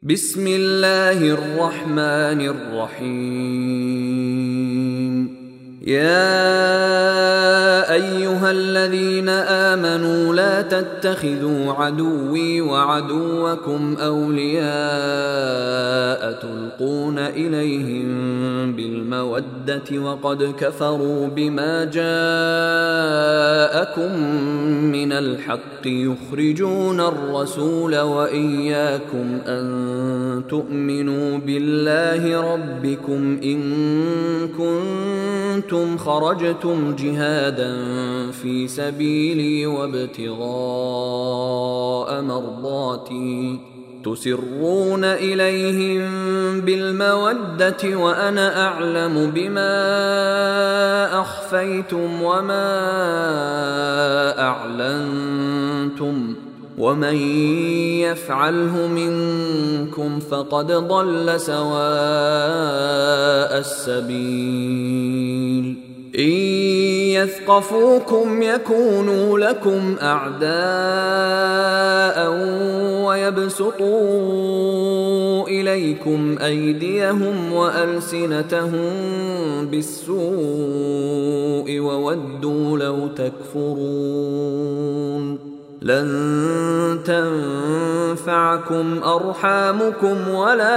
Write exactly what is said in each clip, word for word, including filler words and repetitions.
بسم الله الرحمن الرحيم. يا أيها الذين آمنوا لا تتخذوا عدوي وعدوكم أولياء تلقون إليهم بالمودة وقد كفروا بما جاءكم من الحق يخرجون الرسول وإياكم أن تؤمنوا بالله ربكم إن كنتم خرجتم جهادا في سبيلي وابتغاء مرضاتي تسرون إليهم بالمودة وأنا أعلم بما أخفيتم وما أعلنتم ومن يفعله منكم فقد ضل سواء السبيل. إن يثقفوكم يكونوا لكم أعداء ويبسطوا إليكم أيديهم وألسنتهم بالسوء وودوا لو تكفرون. لن تنفعكم أرحامكم ولا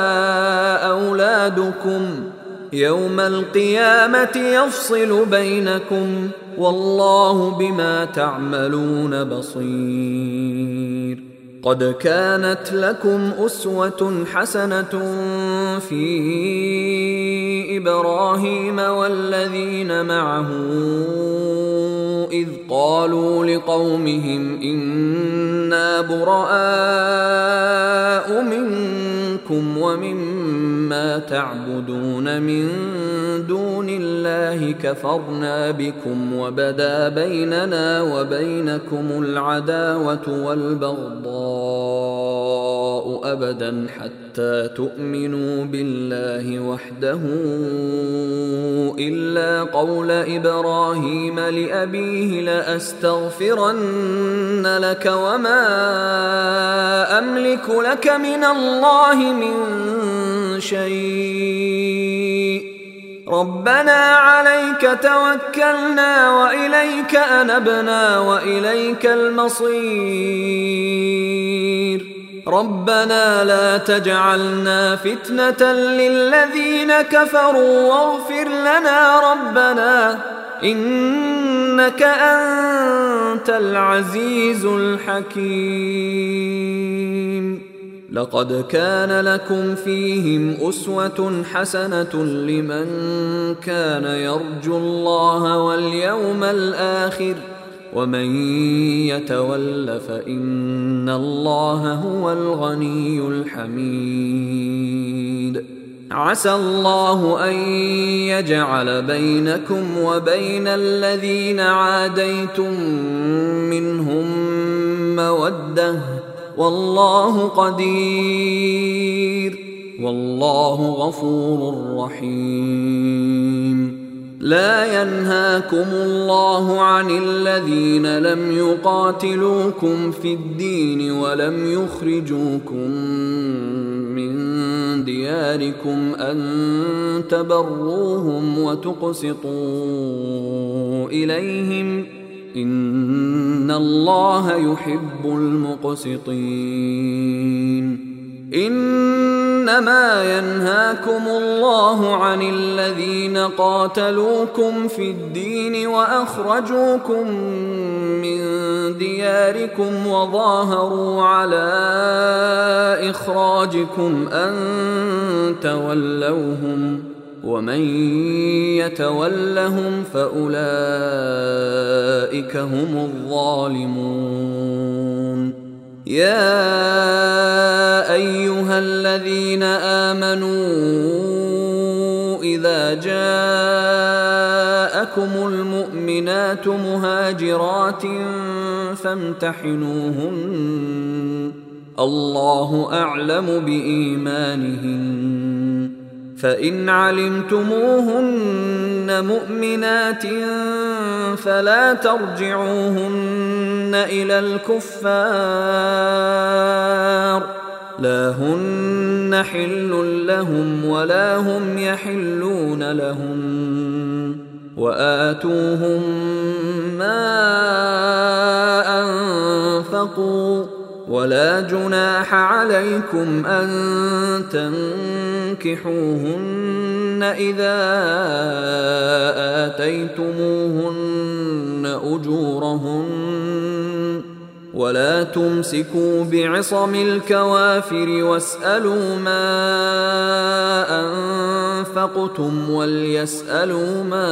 أولادكم يوم القيامة يفصل بينكم والله بما تعملون بصير. قد كانت لكم أسوة حسنة في إبراهيم والذين معه إذ قالوا لقومهم إنا براء منكم ومما تعبدون من دون الله كفرنا بكم وبدا بيننا وبينكم العداوة والبغضاء أبدا حتى تؤمنوا بالله وحده إلا قول إبراهيم لأبيه لأستغفرن لك وما أملك لك من الله من شيء ربنا عليك توكلنا وإليك أنبنا وإليك المصير. ربنا لا تجعلنا فتنة للذين كفروا واغفر لنا ربنا إنك أنت العزيز الحكيم. لقد كان لكم فيهم أسوة حسنة لمن كان يرجو الله واليوم الآخر ومن يتول فإن الله هو الغني الحميد. عسى الله أن يجعل بينكم وبين الذين عاديتم منهم مودة والله قدير والله غفور رحيم. لا ينهاكم الله عن الذين لم يقاتلوكم في الدين ولم يخرجوكم من دياركم أن تبروهم وتقسطوا إليهم إن الله يحب المقسطين. إنما ينهاكم الله عن الذين قاتلوكم في الدين وأخرجوكم من دياركم وظاهروا على إخراجكم أن تولوهم ومن يتولهم فأولئك هم الظالمون. يا أيها الذين آمنوا إذا جاءكم المؤمنات مهاجرات فامتحنوهن الله أعلم بإيمانهن فإن علمتموهن مؤمنات فلا ترجعوهن إلى الكفار لا هن حل لهم ولا هم يحلون لهم وآتوهم ما أنفقوا ولا جناح عليكم أن تنكحوهن إذا آتيتموهن أجورهن ولا تمسكوا بعصم الكوافر واسألوا ما أنفقتم وليسألوا ما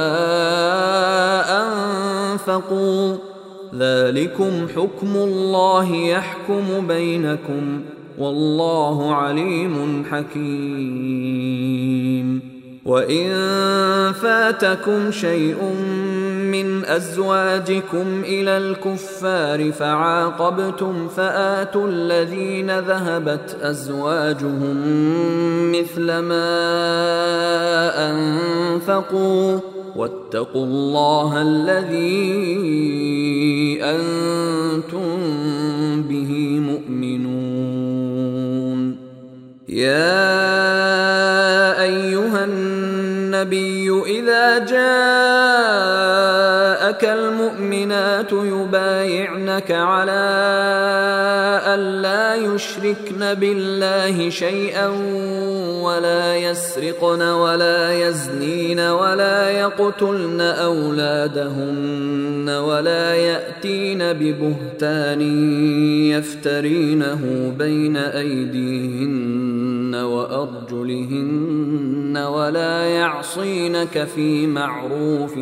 أنفقوا ذلكم حكم الله يحكم بينكم والله عليم حكيم. وإن فاتكم شيء من أزواجكم إلى الكفار فعاقبتم فآتوا الذين ذهبت أزواجهم مثل ما أنفقوا واتقوا الله الذي أنتم به مؤمنون. يا أيها النبي إذا جاءك المؤمنات يبايعنك على ألا يشركن بالله شيئا ولا يسرقن ولا يزنين ولا يقتلن أولادهن ولا يأتين ببهتان يفترينه بين أيديهن وأرجلهن ولا يعصينك في معروف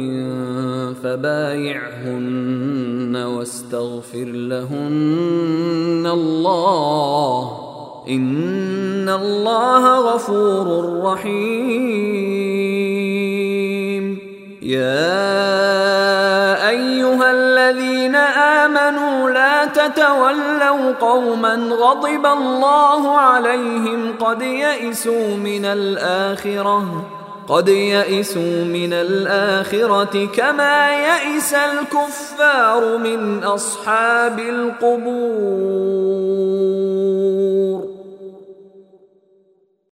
فبايعهن واستغفر لهن الله إن الله غفور رحيم. يا أيها الذين آمنوا لا تتولوا قوما غضب الله عليهم قد يئسوا من الآخرة قد يئسوا من الآخرة كما يئس الكفار من أصحاب القبور.